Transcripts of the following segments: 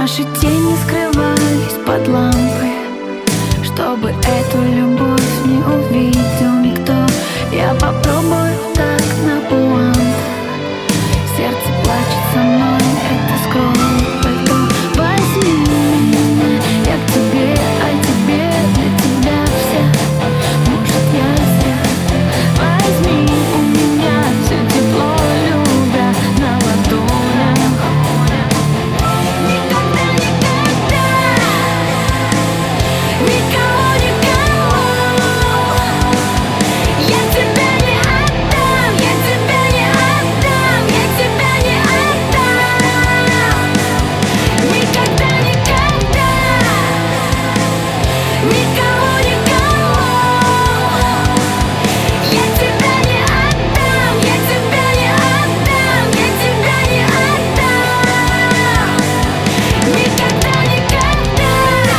Наши тени скрывались под лампой, чтобы эту любовь не увидел никто. Я попробую так наполам. Сердце плачет со мной, это скрою пальто. Возьми меня, я к тебе, а тебе для тебя вся. Может, я зря. Возьми у меня все тепло, любя на ладонях. Никогда, никогда, никого, никого я тебя не отдам, я тебя не отдам, я тебя не отдам. Никогда, никогда, никого, никого я тебя не отдам, я тебя не отдам, я тебя не отдам. Никогда, никогда.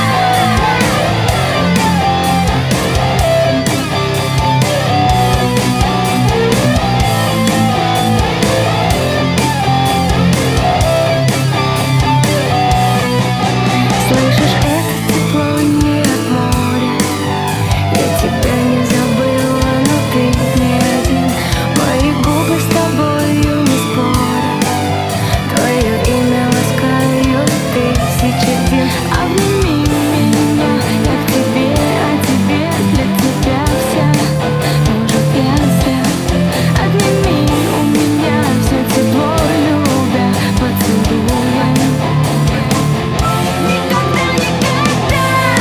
Слышишь, это тепло не от моря. Я тебя не забыла, но ты не один. Мои губы с тобою не спорят. Твое имя ласкают тысячи дней. Обними меня, я к тебе, а тебе для тебя вся. Может, я зря. Отними у меня все тепло, любя поцелуем. Никогда, никогда,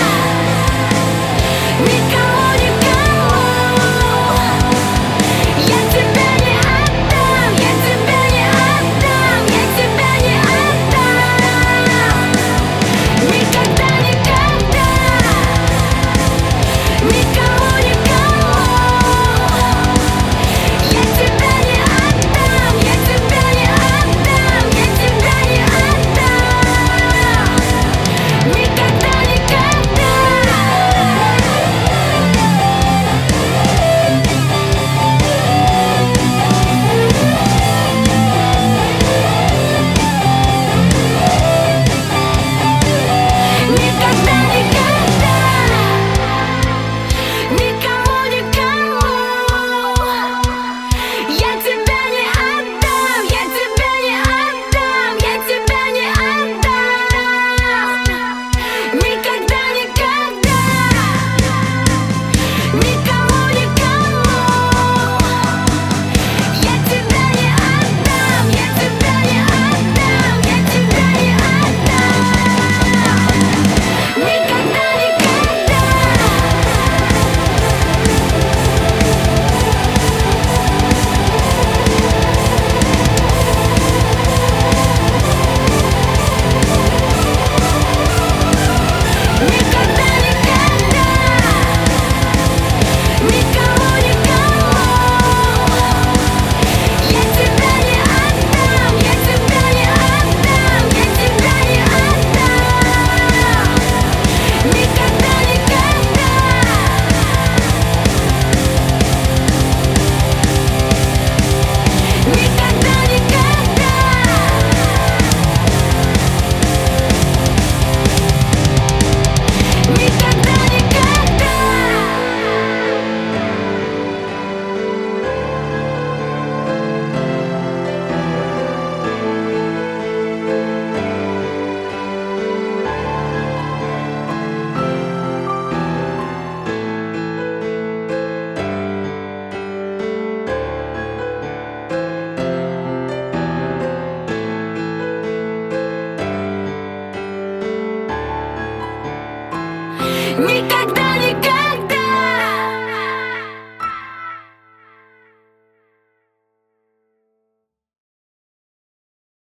никого, никого я тебя не отдам, я тебя не отдам, я тебя не отдам. Никогда, никогда, никого, никого я тебя не отдам, я тебя не отдам, я тебя не отдам. Никогда, никогда. Никогда, никогда, никого, никого я тебя не отдам, я тебя не отдам, я тебя не отдам. Никогда, никогда, никого, никого я тебя не отдам, я тебя не отдам, я тебя не отдам. Никогда, никогда. Никогда, никогда, никого, никого я тебя не отдам, я тебя не отдам, я тебя не отдам. Никогда, никогда. Никогда, никогда. Никогда, никогда. Никогда.